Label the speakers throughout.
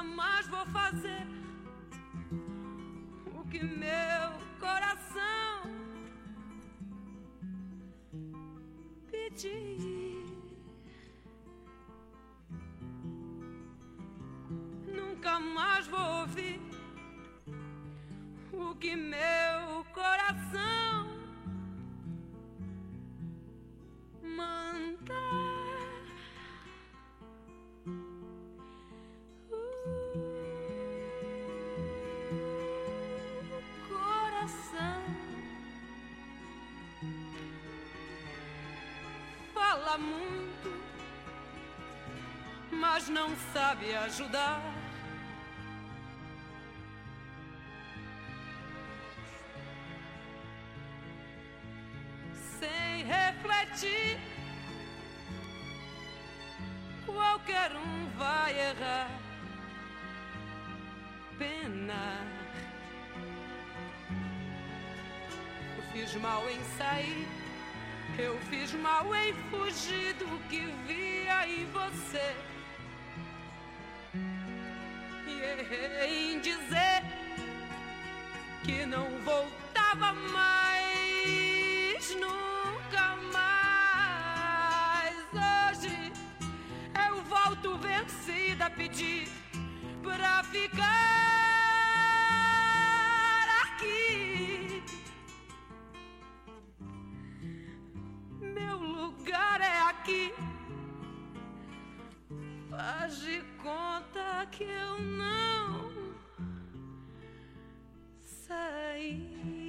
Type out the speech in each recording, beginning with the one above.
Speaker 1: mais vou fazer o que meu coração pedir. Nunca mais vou ouvir o que meu coração manda. Coração fala muito, mas não sabe ajudar. Sem refletir, qualquer um vai errar. Pena, eu fiz mal em sair, eu fiz mal em fugir do que via em você. E errei em dizer que não voltava mais, nunca mais. Hoje eu volto vencida a pedir pra ficar aqui. Meu lugar é aqui. Faz de conta que eu não saí.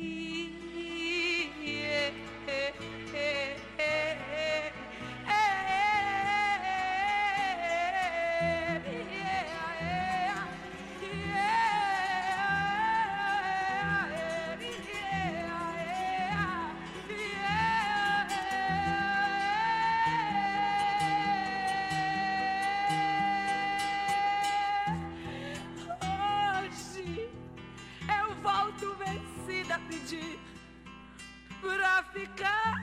Speaker 1: Pedir pra ficar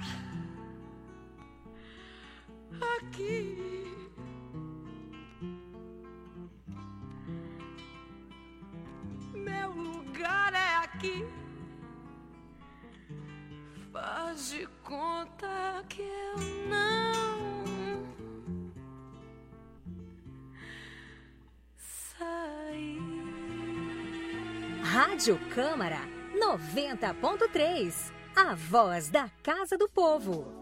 Speaker 1: aqui. Meu lugar é aqui. Faz de conta que eu não saí.
Speaker 2: Rádio Câmara 90.3, a voz da Casa do Povo.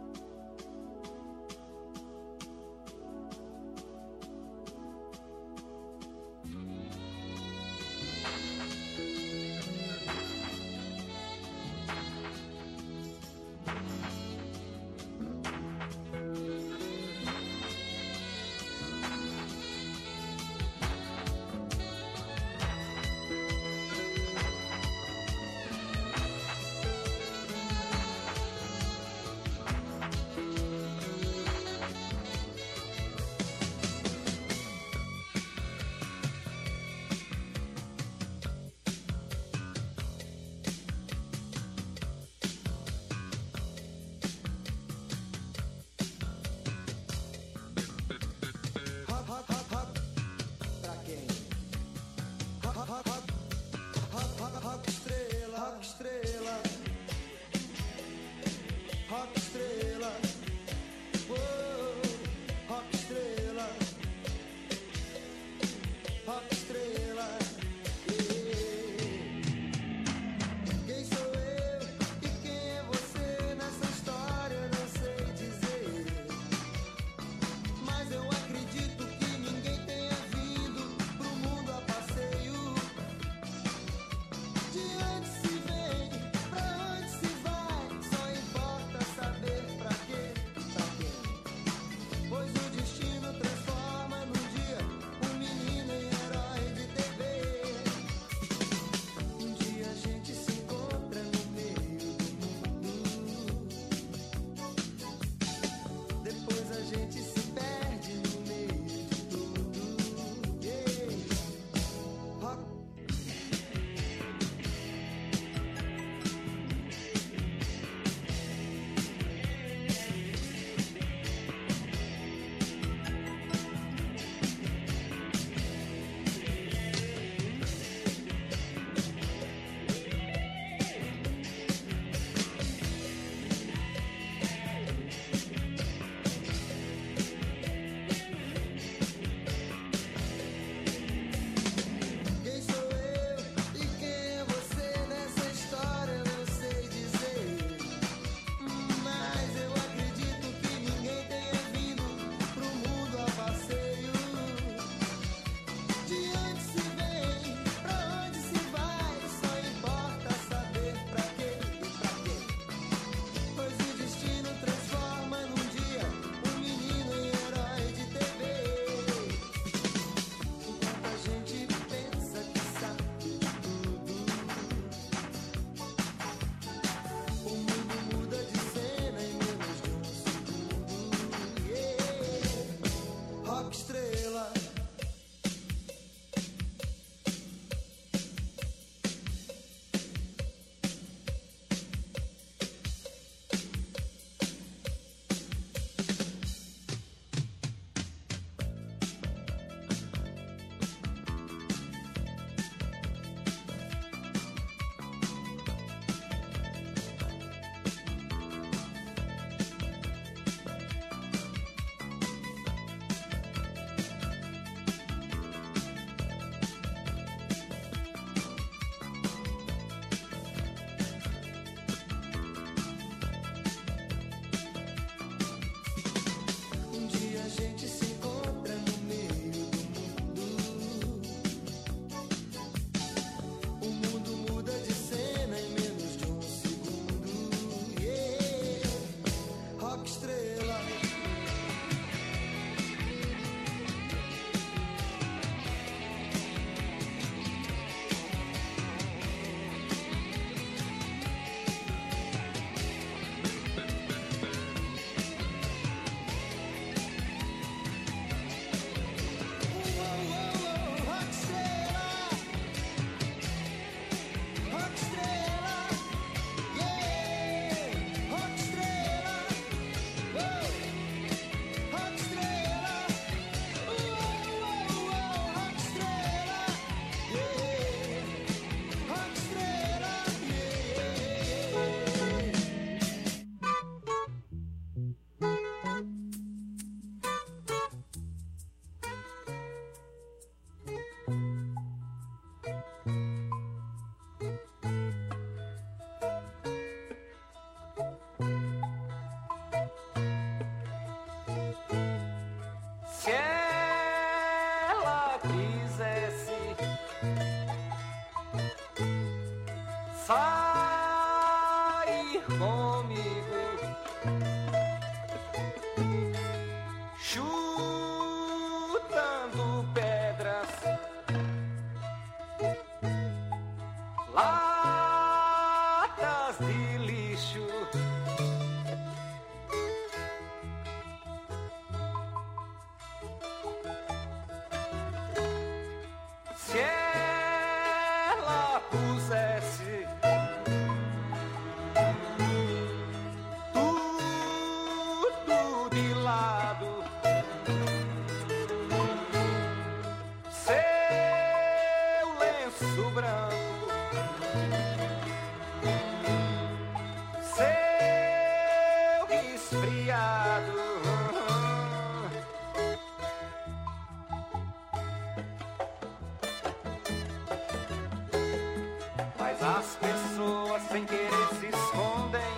Speaker 3: as pessoas sem querer se escondem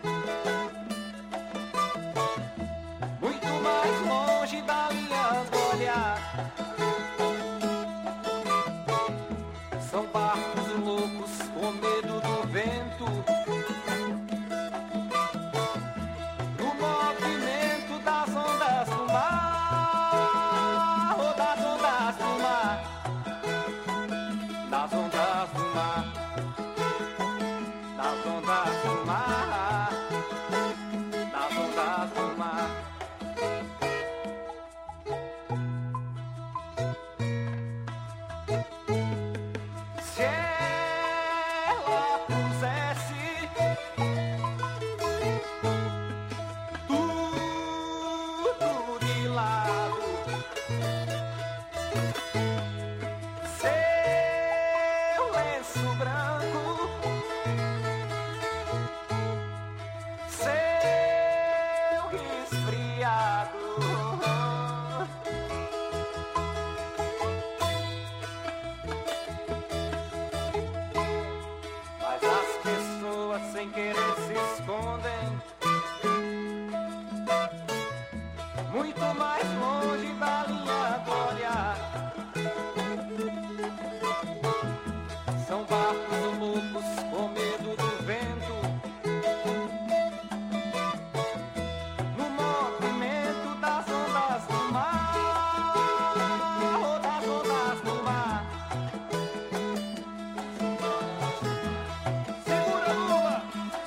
Speaker 3: muito mais longe da linha do olhar. São barcos loucos com medo do vento, do movimento das ondas do mar, ou das ondas do mar, das ondas do mar, das ondas do mar, das ondas do mar. Se ela pusesse tudo de lado, seu lenço branco, seu resfriado, mas as pessoas sem querer se escondem muito mais longe da linha do olhar. São barcos loucos com medo do vento, no movimento das ondas do mar, ou das ondas do mar. Segura a lua.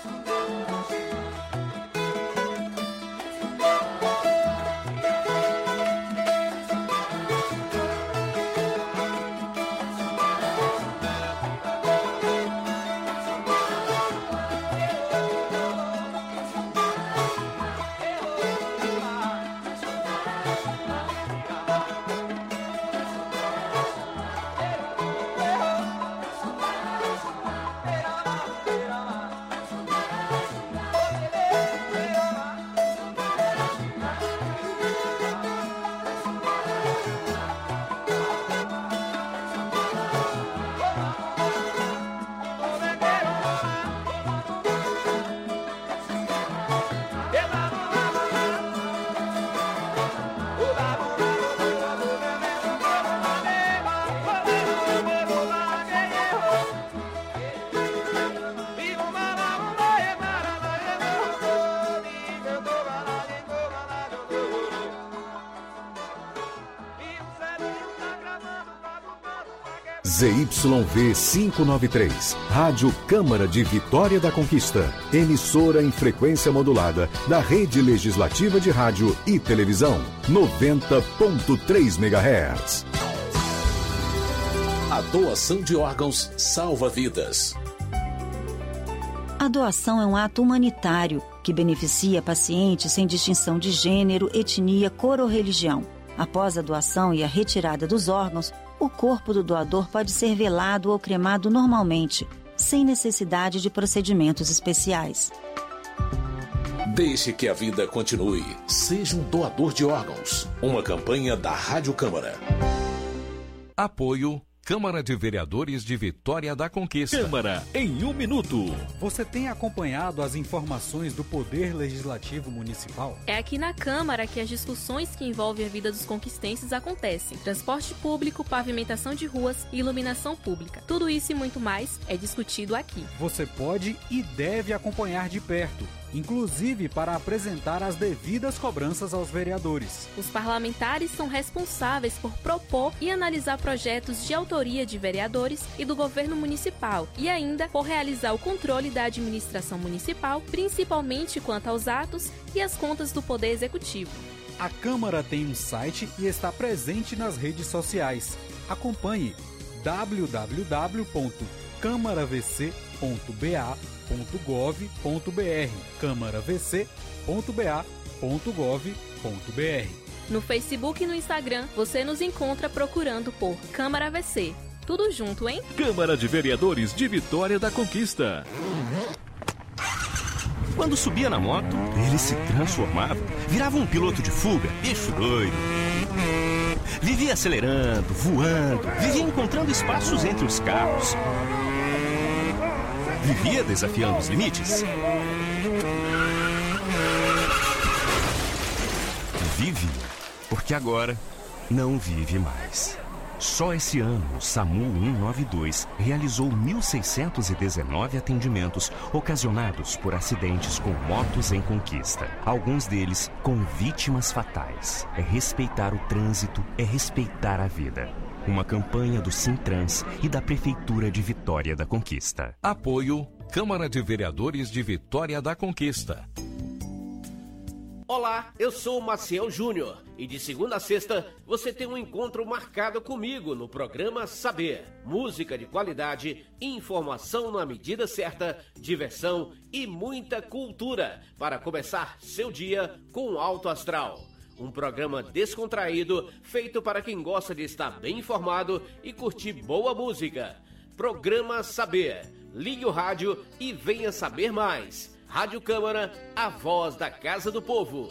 Speaker 4: ZYV 593, Rádio Câmara de Vitória da Conquista, emissora em frequência modulada da Rede Legislativa de Rádio e Televisão, 90.3 MHz.
Speaker 5: A doação de órgãos salva vidas.
Speaker 6: A doação é um ato humanitário que beneficia pacientes sem distinção de gênero, etnia, cor ou religião. Após a doação e a retirada dos órgãos, o corpo do doador pode ser velado ou cremado normalmente, sem necessidade de procedimentos especiais.
Speaker 5: Deixe que a vida continue. Seja um doador de órgãos. Uma campanha da Rádio Câmara.
Speaker 7: Apoio Câmara de Vereadores de Vitória da Conquista.
Speaker 8: Câmara em 1 minuto.
Speaker 9: Você tem acompanhado as informações do Poder Legislativo Municipal?
Speaker 10: É aqui na Câmara que as discussões que envolvem a vida dos conquistenses acontecem. Transporte público, pavimentação de ruas e iluminação pública. Tudo isso e muito mais é discutido aqui.
Speaker 9: Você pode e deve acompanhar de perto, inclusive para apresentar as devidas cobranças aos vereadores.
Speaker 10: Os parlamentares são responsáveis por propor e analisar projetos de autoria de vereadores e do governo municipal e ainda por realizar o controle da administração municipal, principalmente quanto aos atos e às contas do Poder Executivo.
Speaker 9: A Câmara tem um site e está presente nas redes sociais. Acompanhe www.câmaravc.ba.gov.br câmaravc.ba.gov.br.
Speaker 10: No Facebook e no Instagram, você nos encontra procurando por Câmara VC. Tudo junto, hein?
Speaker 8: Câmara de Vereadores de Vitória da Conquista.
Speaker 11: Quando subia na moto, ele se transformava, virava um piloto de fuga, bicho doido. Vivia acelerando, voando, vivia encontrando espaços entre os carros. Vivia desafiando os limites. Vive, porque agora não vive mais. Só esse ano, o SAMU 192 realizou 1.619 atendimentos ocasionados por acidentes com motos em conquista. Alguns deles com vítimas fatais. É respeitar o trânsito, é respeitar a vida. Uma campanha do Sintrans e da Prefeitura de Vitória da Conquista.
Speaker 7: Apoio Câmara de Vereadores de Vitória da Conquista.
Speaker 12: Olá, eu sou o Maciel Júnior e de segunda a sexta você tem um encontro marcado comigo no programa Saber. Música de qualidade, informação na medida certa, diversão e muita cultura para começar seu dia com alto astral. Um programa descontraído, feito para quem gosta de estar bem informado e curtir boa música. Programa Saber. Ligue o rádio e venha saber mais. Rádio Câmara, a voz da Casa do Povo.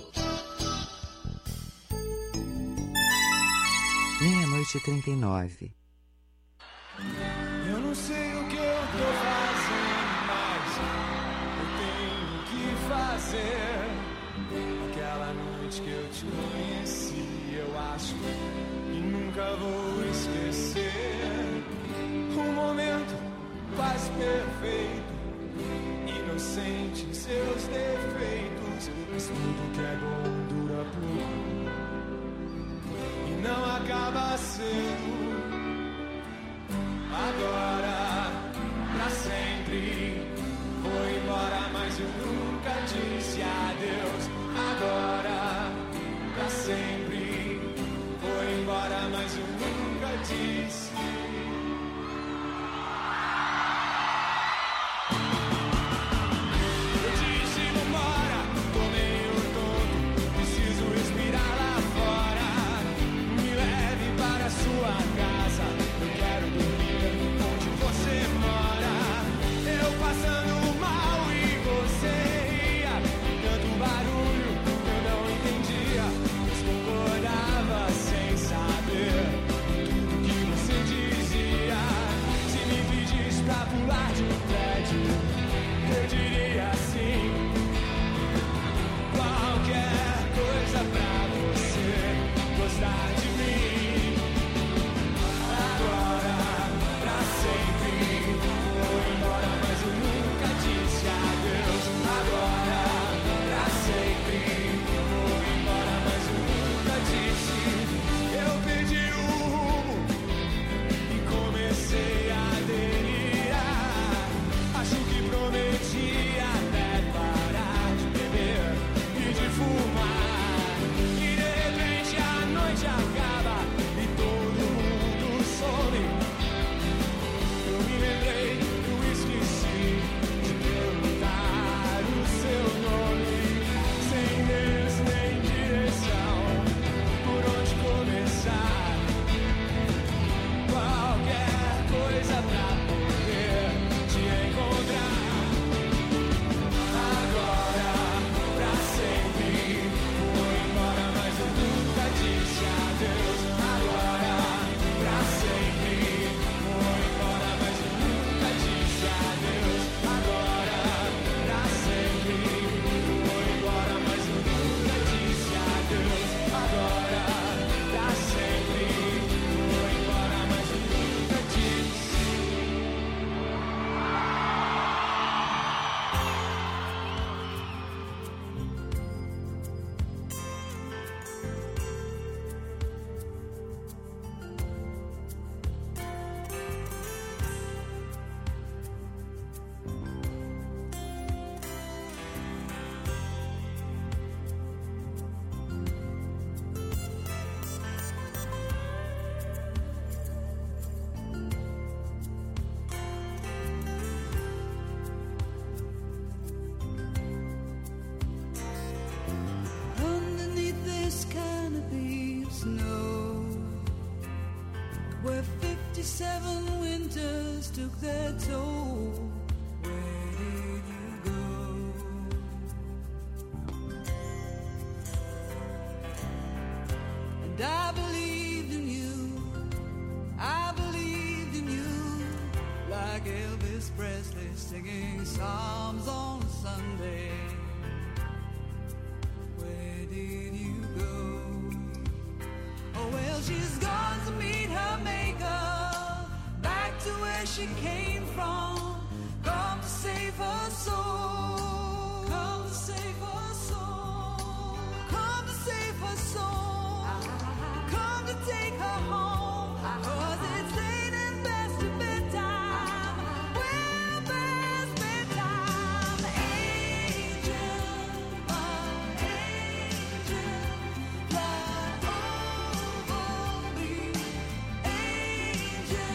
Speaker 13: 00:39.
Speaker 14: Eu não sei o que eu tô fazendo, mas eu tenho que fazer. Aquela noite que eu te conheci, eu acho que nunca vou esquecer. Um momento quase perfeito, inocente em seus defeitos, mas tudo que é bom dura pouco e não acaba cedo. Agora, pra sempre, vou embora, mas eu nunca disse adeus. Agora, pra sempre, vou embora, mas eu nunca disse.
Speaker 15: Where 57 winters took their toll. Where did you go? And I believed in you, I believed in you, like Elvis Presley singing psalms on Sunday. Where did you go? Oh well, she's gone to meet her maker, back to where she came from. Come to save her soul. Come to save her soul. Come to save her soul. Come to take her home. 'Cause it's late and past your bedtime. Well, past bedtime. Angel, my angel, fly over me. Angel,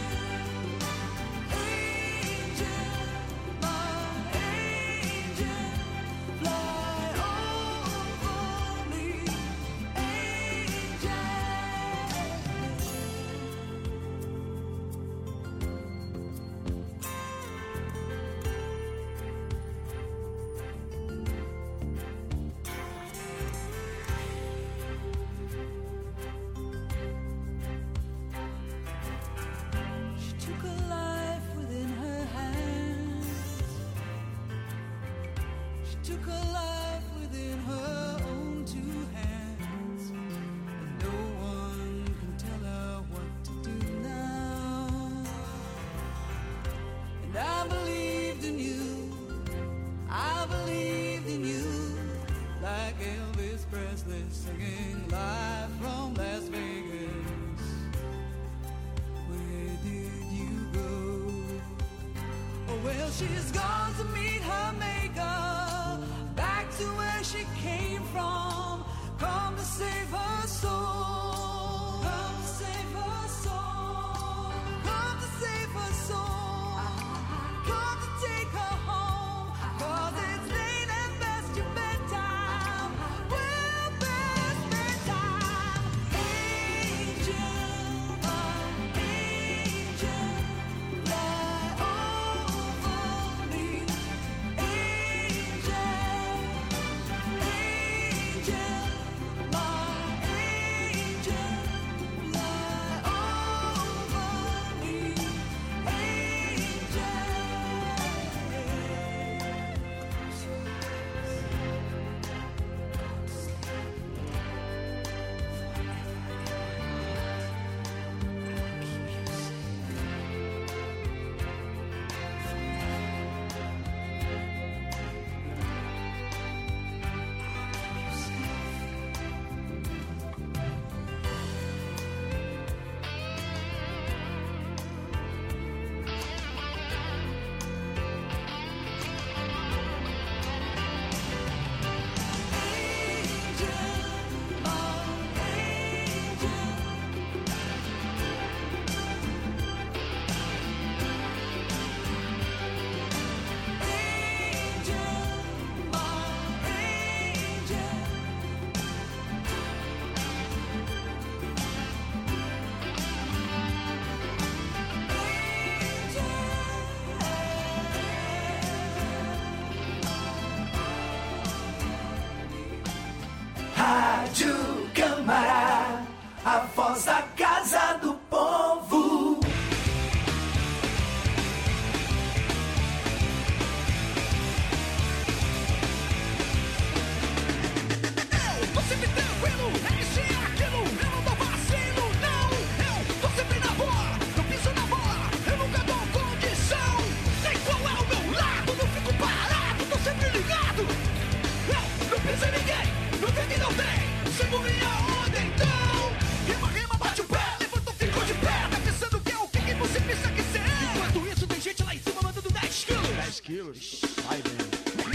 Speaker 15: angel, my angel, fly over me. Angel. She took a life within her hands. She took a life within her own two hands. And no one can tell her what to do now. And I believed in you. I believed in you. Like Elvis Presley singing live from Las Vegas. Where did you go? Oh well, she's gone to meet her maker, back to where she came from. Come to save her soul. Come to save her soul. Come to save her soul. Come to take her home. 'Cause it's late and past your bedtime. Well, past bedtime. Angel, my angel, fly over me. Angel, angel, my angel, fly over me.
Speaker 14: Rádio Câmara, a voz da Casa do Povo.
Speaker 16: Eu tô sempre tranquilo, é isso e aquilo, eu não dou vacilo, não. Eu tô sempre na boa, eu piso na bola, eu nunca dou condição. Sei qual é o meu lado, não fico parado, tô sempre ligado. Eu não piso em ninguém, não tem que não tem. Sigo minha onda então. Rima, rima, bate o pé, levanta, ficou de pé. Tá pensando que é o que você pensa que cê é? Enquanto isso tem gente lá em cima mandando 10 quilos. 10 quilos? Vai bem.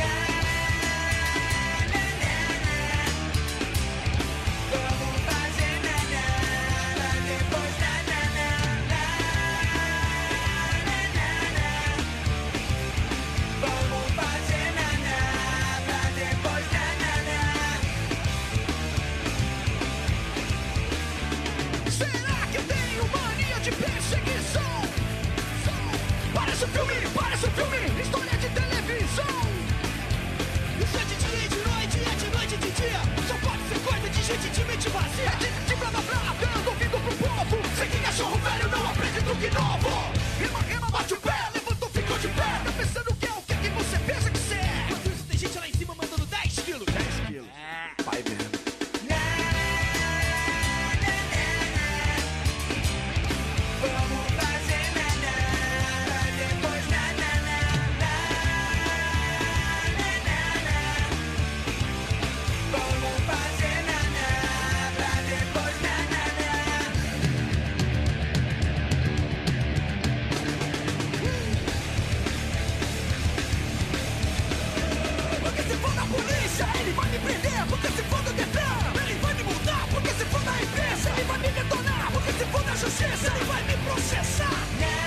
Speaker 16: Será que eu tenho mania de perseguição? Parece um filme, história de televisão. Isso é de dia e de noite, é de noite e de dia. Só pode ser coisa de gente de mente vazia. É de blá blá blá, dando ouvido pro povo. Sei que cachorro velho não aprende truque novo. Rima, rima, bate o pé, levanta, ficou de pé. justiça, ele vai me processar.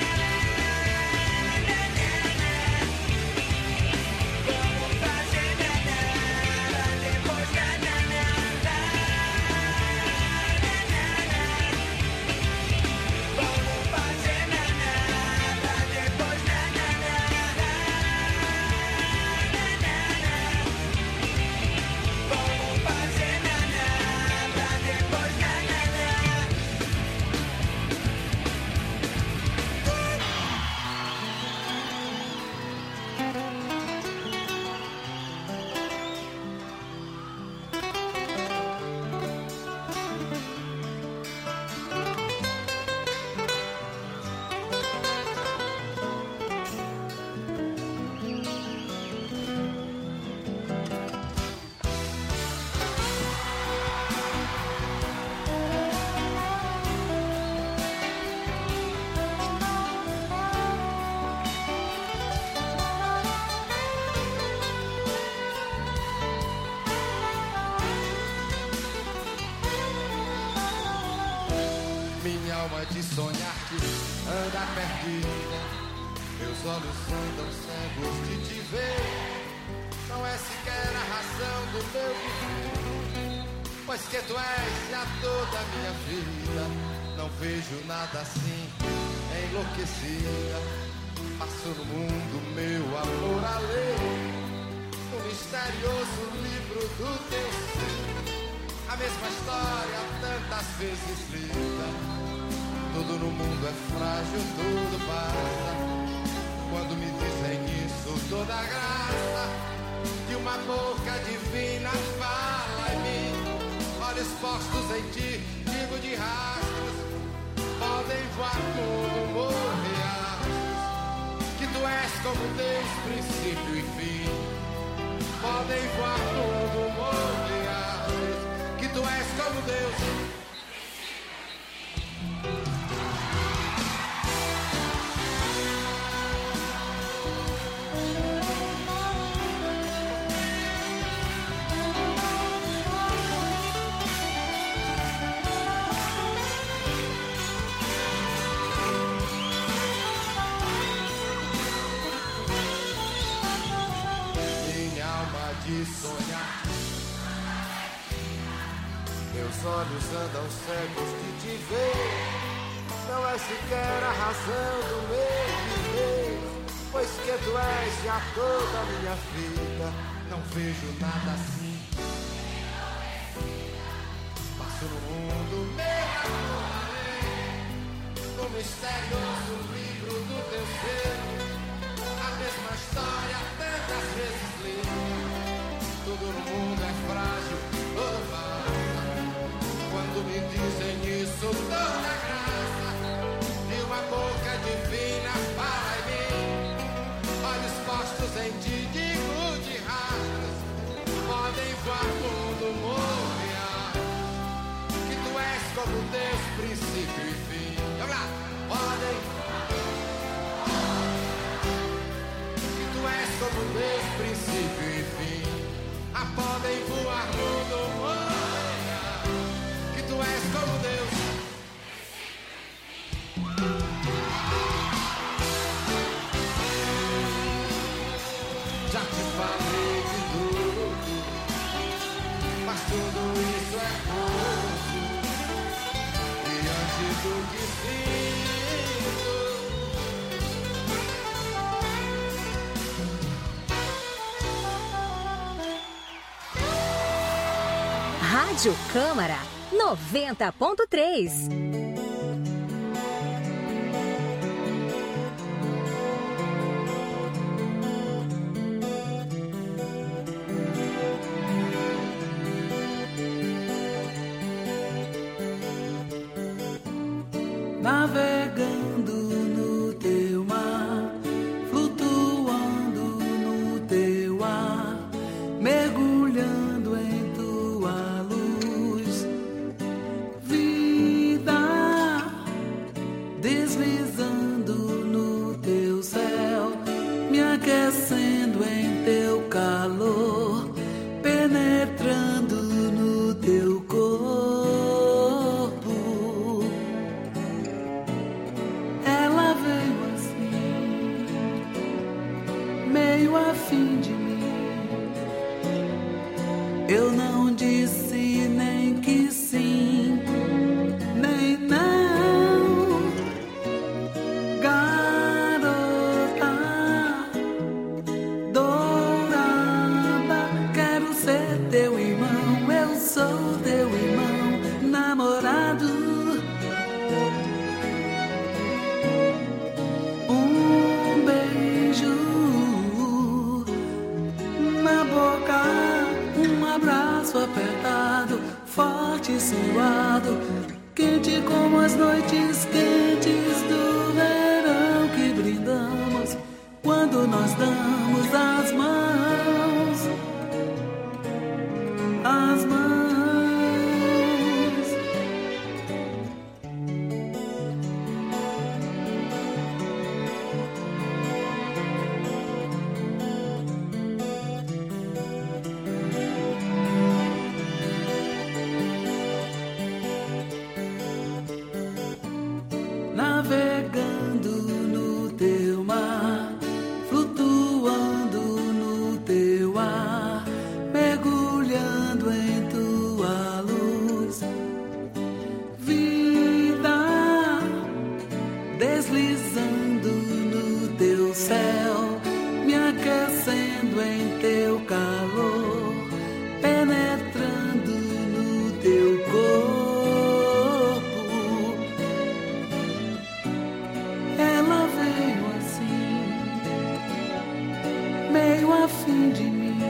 Speaker 17: De sonhar que anda perdida, meus olhos andam cegos de te ver. Não é sequer a razão do meu viver, pois que tu és a toda a minha vida. Não vejo nada assim, enlouquecida. Passo no mundo, meu amor, a ler no misterioso livro do teu ser. A mesma história tantas vezes lida. Tudo no mundo é frágil, tudo passa. Quando me dizem isso, toda a graça de uma boca divina fala em mim. Olhos postos em ti, digo de rastros, podem voar como morreados. Que tu és como Deus, princípio e fim. Podem voar como morreados. Que tu és como Deus. De sonhar, meus olhos andam cegos de te ver. Não é sequer a razão do meu viver, pois que tu és já toda a minha vida. Não vejo nada assim. Passo no mundo, meu amor, além no misterioso livro do teu ser. A mesma história tantas vezes li. Tudo no mundo é frágil, tudo passa. Quando me dizem isso, toda a graça de uma boca divina fala em mim. Olhos postos em ti, digo de rastros, podem voar quando morrer. Que tu és como Deus, princípio e fim. Vamos lá, podem. Que tu és como Deus, princípio e fim. Podem voar quando morrer. Que tu és como Deus. Já te falei de tudo, mas tudo isso é pouco diante do que sinto.
Speaker 2: Rádio Câmara 90.3.
Speaker 15: Navegando no teu mar, flutuando no teu ar, mergulhando em tua luz, vida deslizando no teu céu, me aquecendo em teu calor, penetrando no teu corpo. afim de mim. Eu não disse nem que sim, nem não. Garota dourada, quero ser teu irmão. Eu sou teu irmão, namorado. Um beijo na boca, um abraço apertado, forte e suado, quente como as noites quentes do verão que brindamos quando nós damos as mãos, as mãos. Navegando no teu mar, flutuando no teu ar, mergulhando em tua luz. Vida, deslizando no teu céu, me aquecendo em teu calor, penetrando no teu corpo. Ela veio assim, meio afim de mim.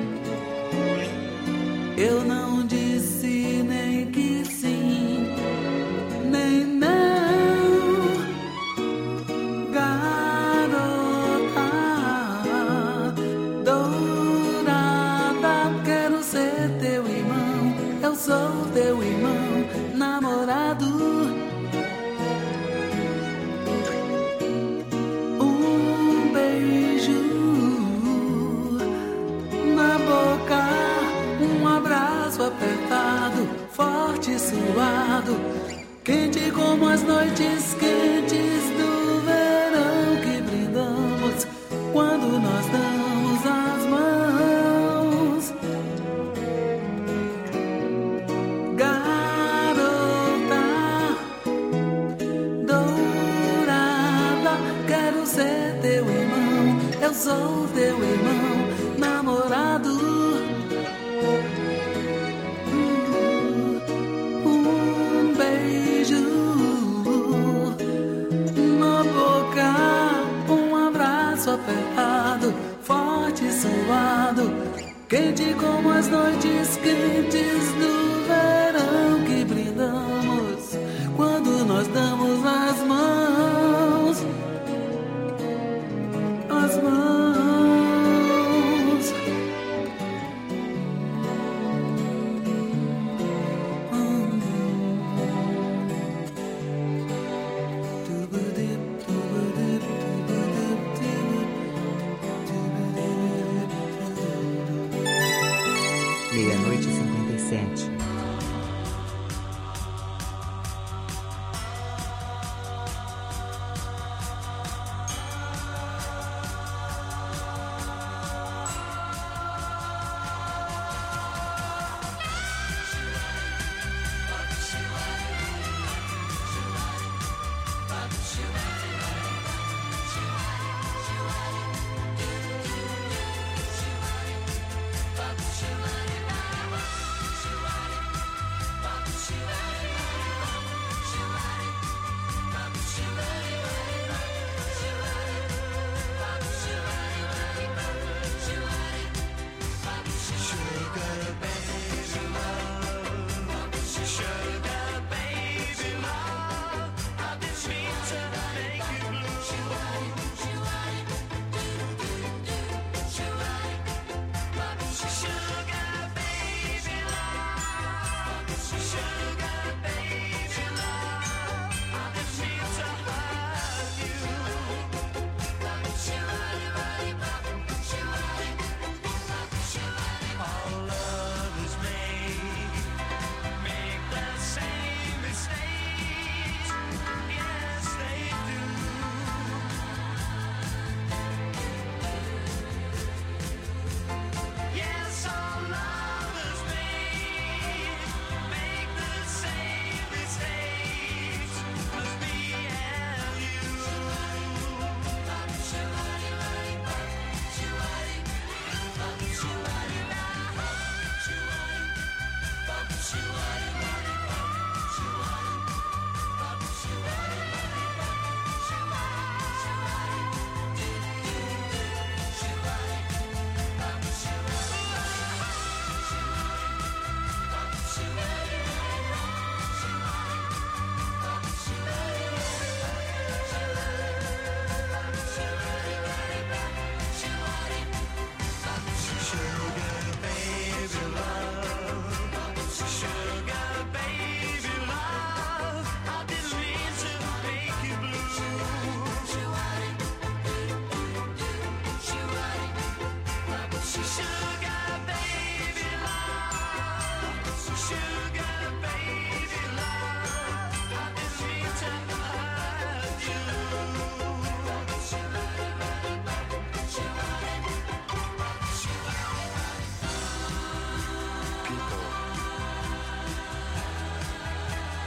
Speaker 15: Eu não disse nem que sim, nem não. Garota dourada, quero ser teu irmão. Eu sou teu irmão, namorado. Um beijo na boca, um abraço apertado, forte e suado, quente como as noites quentes do verão que brindamos quando nós damos as mãos. Garota dourada, quero ser teu irmão. Eu sou teu irmão, namorado. Um beijo na boca, um abraço apertado, forte e suado, quente como as noites quentes do verão que brindamos quando nós damos as mãos, as mãos.
Speaker 13: Meia-noite e 57.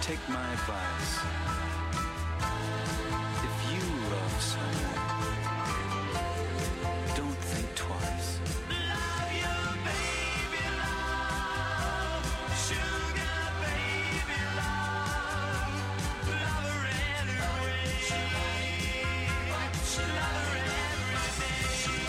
Speaker 18: take my advice. If you love someone, don't think twice.
Speaker 16: Love you, baby, love. Sugar, baby, love. Love her anyway. Love her every day.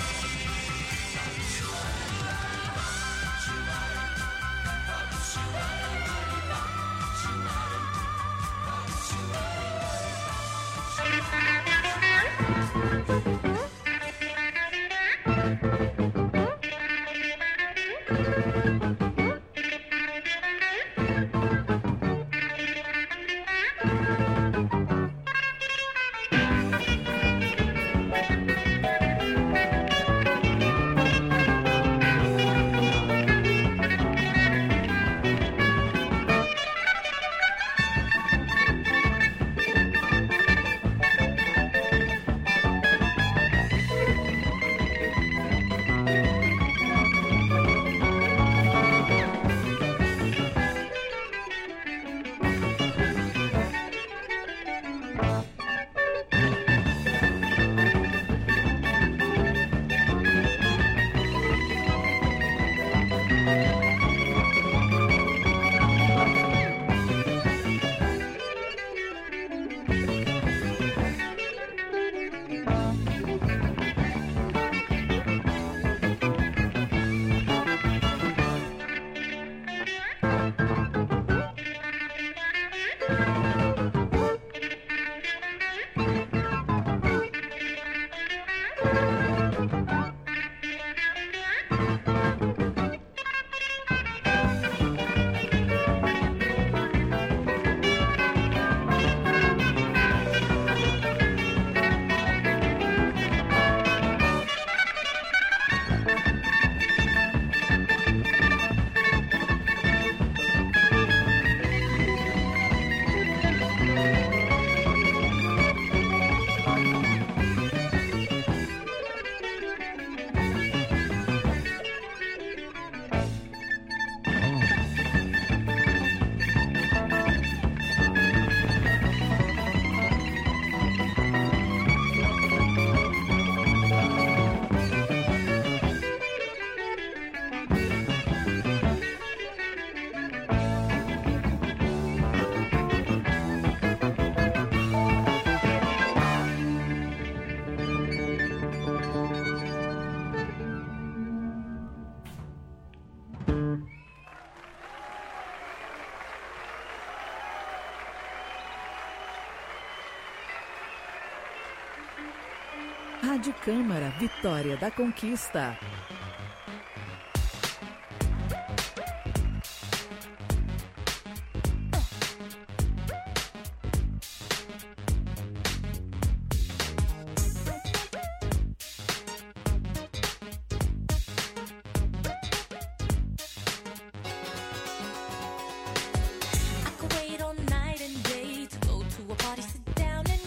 Speaker 19: Rádio Câmara, Vitória da Conquista.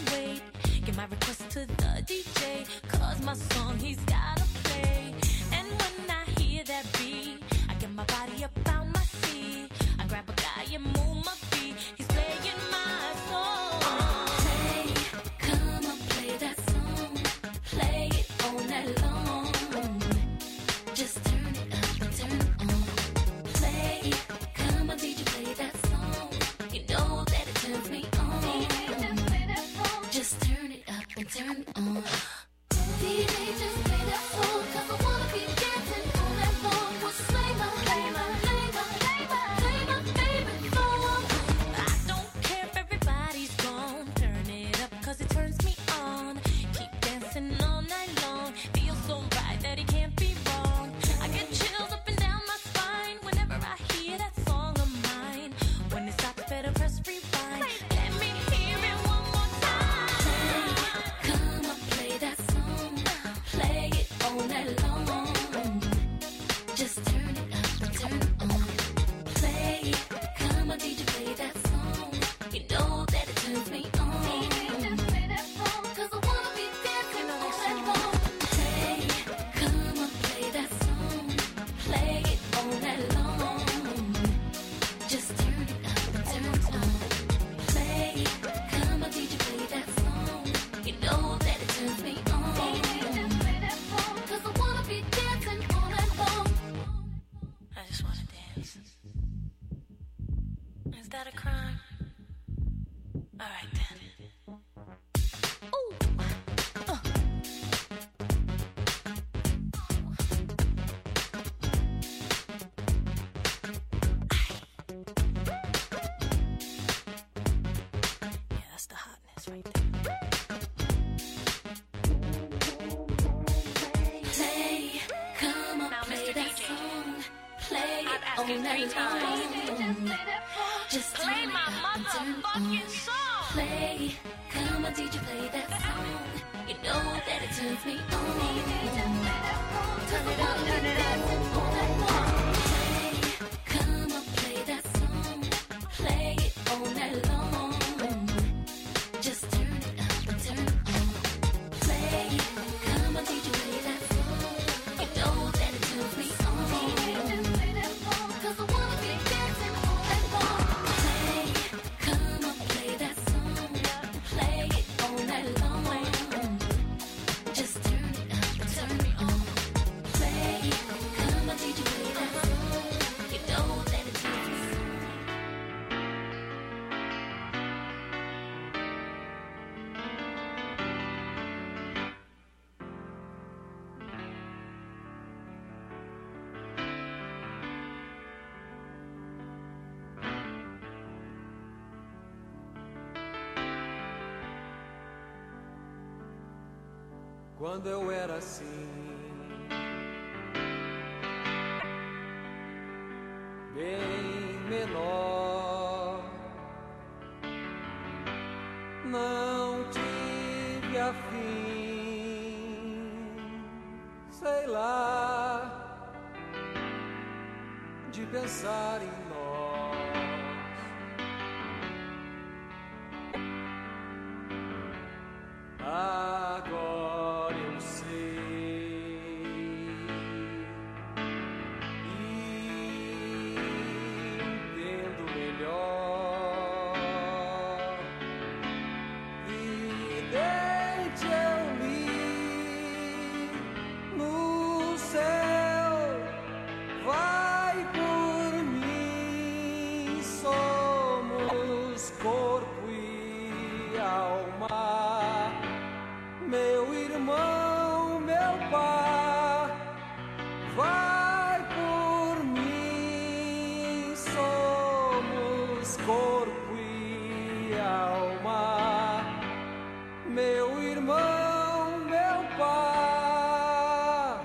Speaker 20: My request to the DJ, cause my song he's gotta play. And
Speaker 16: second time. Just play my motherfucking song. Play, come on, DJ, play that song. You know that it turns me on. Turn it up, turn it up, all night long. Play, come on, play that song. Play it all night long. Just turn it up and turn it on. Play, come on, DJ, play that song. You know that it turns me on. 'Cause I wanna be dancing all night long. Play, come on, play that song. Play it all night long. Just turn it up and turn me on. Play, come on, DJ, play that song. You know that it turns me on.
Speaker 14: Quando eu era assim, bem menor, não tive afim, sei lá, de pensar em nós. Agora eu sei e entendo melhor. Vidente eu li no céu, vai por mim, somos corpo e alma. Meu irmão, meu pai, vai por mim, somos corpo e alma. Meu irmão, meu pai.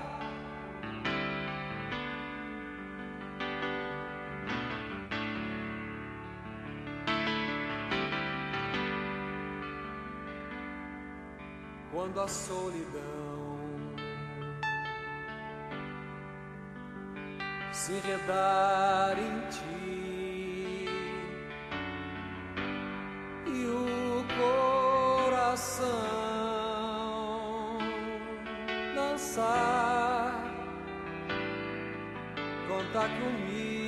Speaker 14: Quando a solidão se enredar em ti e o coração dançar, conta comigo.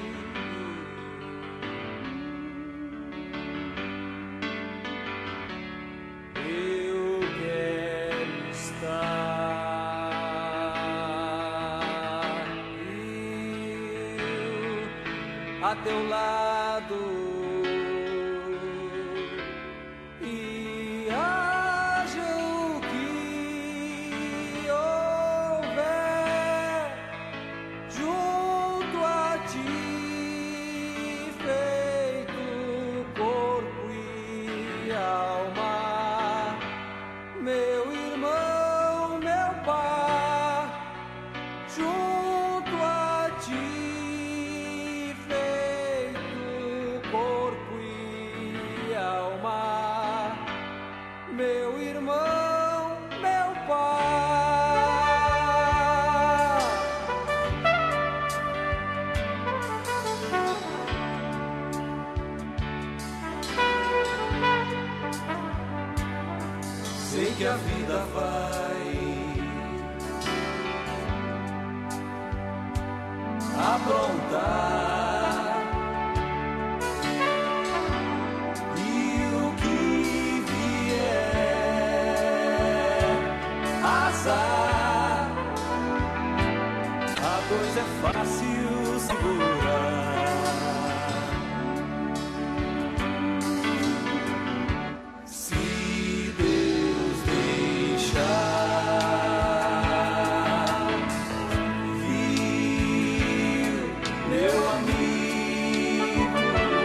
Speaker 14: Eu quero estar a teu lado e haja o que houver junto a ti, feito corpo e alma. Meu irmão, meu pai, junto a ti, feito corpo e alma. Meu irmão, meu pai. Sei que a vida vai aprontar e o que vier, azar. A dois é fácil segurar. Se Deus deixar, viu, meu amigo,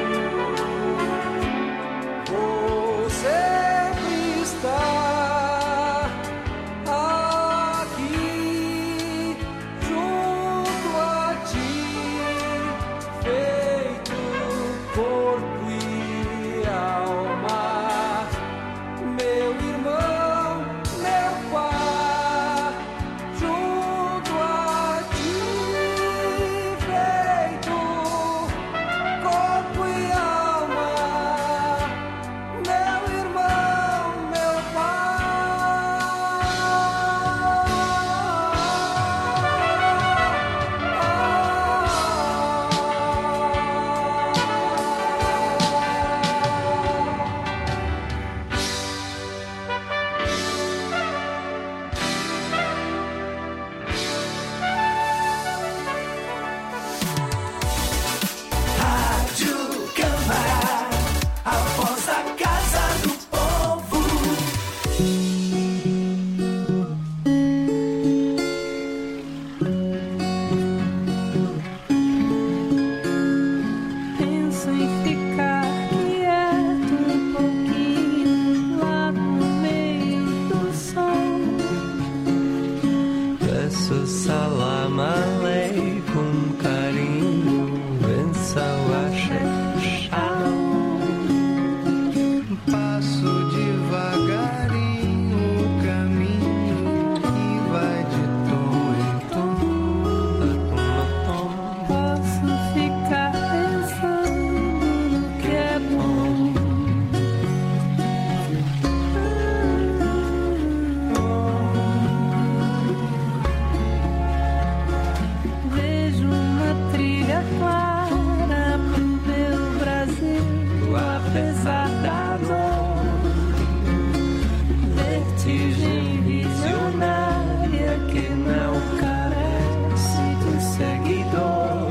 Speaker 14: vou sempre estar aqui junto a ti.
Speaker 20: Isso, salam aleikum, carinho, benção, axé, shalom. Passo devagarinho o caminho que vai de tom em tom, tom. Posso ficar pensando no que é bom. Vejo uma trilha clara pro meu Brasil, apesar da dor. Vertigem visionária que não carece de seguidor.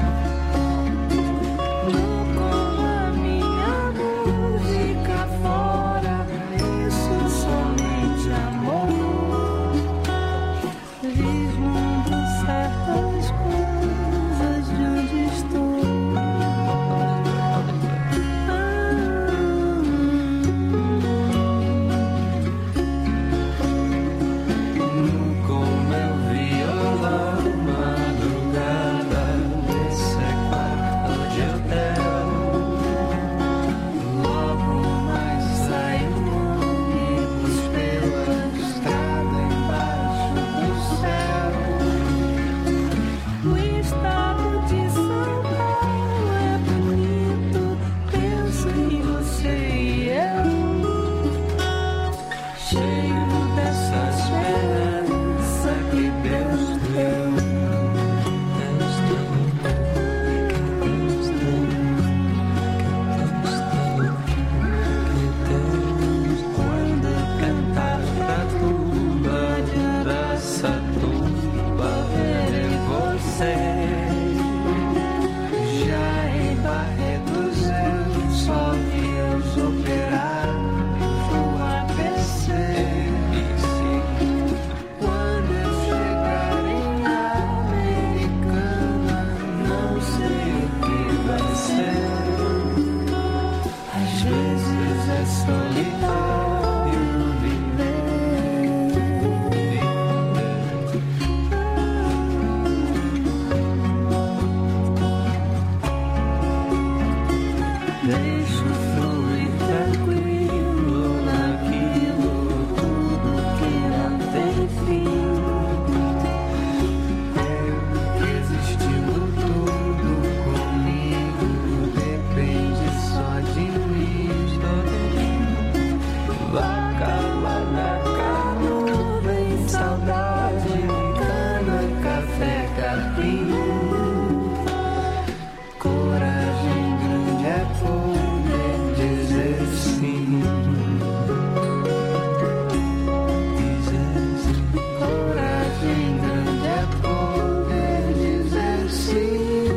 Speaker 20: Tô com a minha música fora, isso somente amor. Vislumbro certas coisas de onde estou. Com meu violão, madrugada nesse quarto de hotel. Logo mais sai ônibus pela estrada embaixo do céu. O estado de São Paulo é bonito, penso em você e eu, cheio dessa esperança que Deus deu. Quando cantar pra tumba de Araçatuba, verei você. Já em Barretos eu só vi os operários do ABC. Quando eu chegar em Americana, não sei o que vai ser. Às vezes é solitário viver. Deixo fluir tranquilo naquilo tudo que não tem fim. Eu que existindo tudo comigo depende só de mim. Bacalhau na canoa, vem saudade, cana, café, capim. Coragem grande é poder dizer sim. Dizer sim. Coragem grande é poder dizer sim.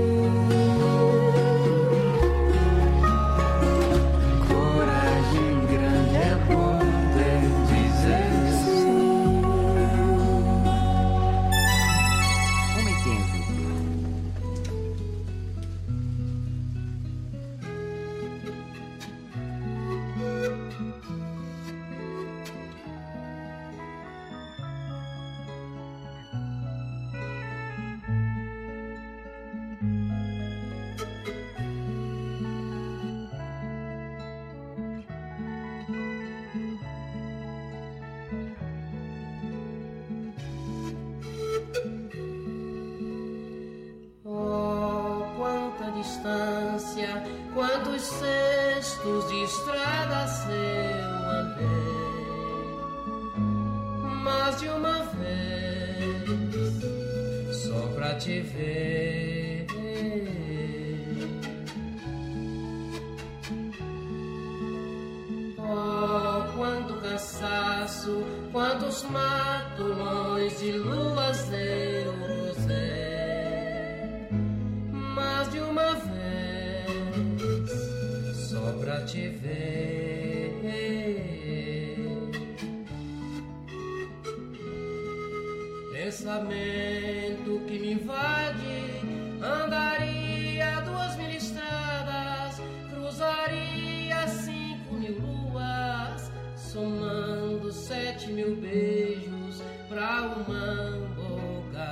Speaker 20: Coragem grande é poder dizer sim.
Speaker 13: 1h15.
Speaker 21: Oh, quanta distância, quantos cestos de estradas eu andei, mais de uma vez, só pra te ver. Oh, quanto cansaço, quantos matulões de luas eu cruzei, mais de uma vez, só pra te ver. Pensamento que me invade, andaria 2000 estradas, cruzaria 5000 luas, somando 7000 beijos pra uma boca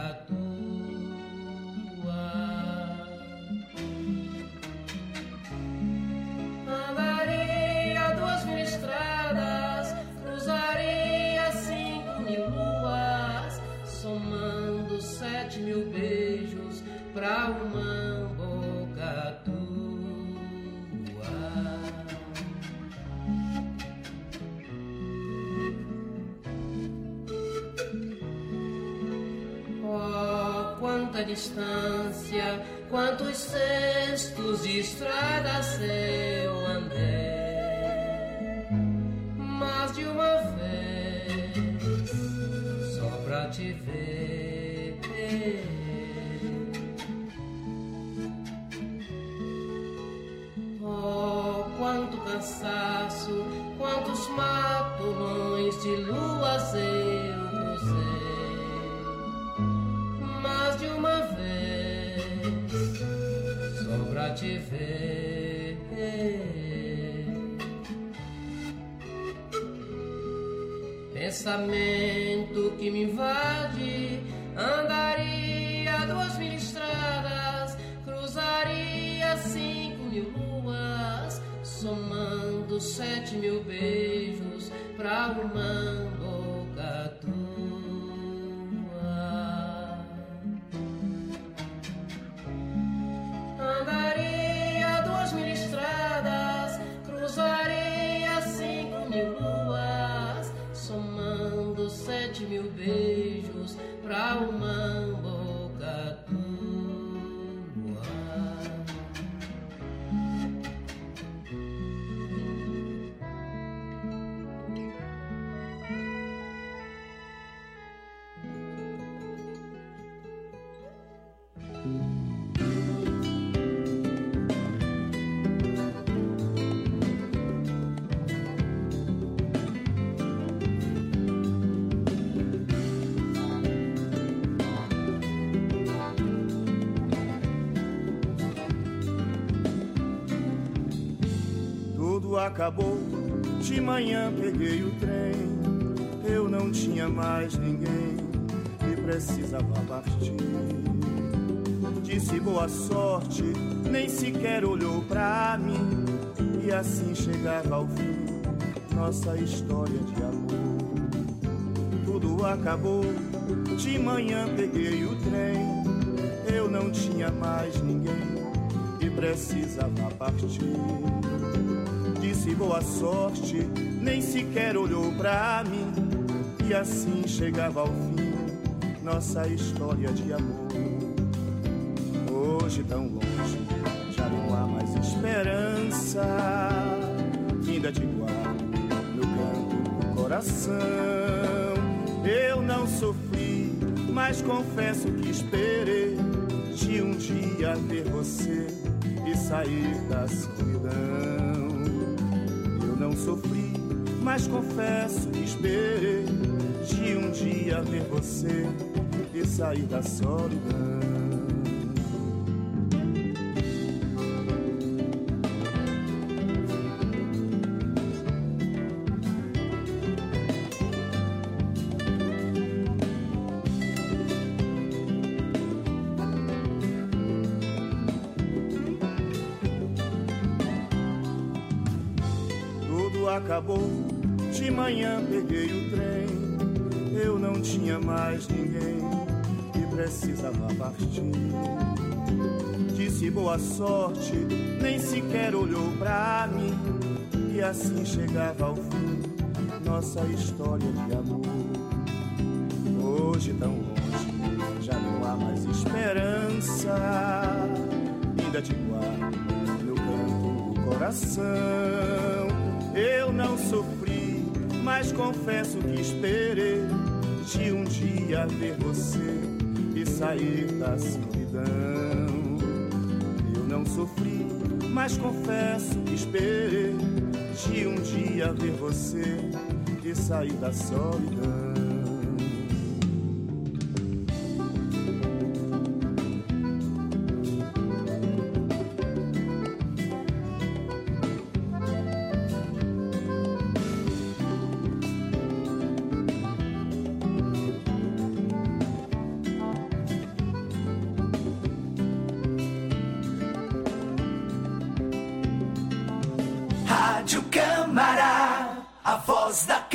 Speaker 21: quanta distância, quantos cestos de estradas eu andei, mais de uma vez, só pra te ver. Oh, quanto cansaço, quantos matulões de luas eu cruzei, mais de uma vez, só pra te ver. Pensamento que me invade, andaria 2000 estradas, cruzaria 5000 luas, somando 7000 beijos pra uma boca tua. Andaria 2000 estradas, cruzaria 5000 luas, somando 7000 beijos pra uma boca tua.
Speaker 1: Acabou, de manhã peguei o trem, eu não tinha mais ninguém e precisava partir. Disse boa sorte, nem sequer olhou pra mim, e assim chegava ao fim nossa história de amor. Tudo acabou, de manhã peguei o trem, eu não tinha mais ninguém e precisava partir. Disse boa sorte, nem sequer olhou pra mim, e assim chegava ao fim nossa história de amor. Hoje tão longe, já não há mais esperança, ainda te guardo no canto do coração. Eu não sofri, mas confesso que esperei de um dia ver você e sair da solidão. Não sofri, mas confesso que esperei de um dia ver você e sair da solidão. Acabou, de manhã peguei o trem, eu não tinha mais ninguém e precisava partir. Disse boa sorte, nem sequer olhou pra mim, e assim chegava ao fim nossa história de amor. Hoje tão longe, já não há mais esperança, ainda te guardo no canto do coração. Eu não sofri, mas confesso que esperei de um dia ver você e sair da solidão. Eu não sofri, mas confesso que esperei de um dia ver você e sair da solidão.
Speaker 16: Rádio Câmara, a voz da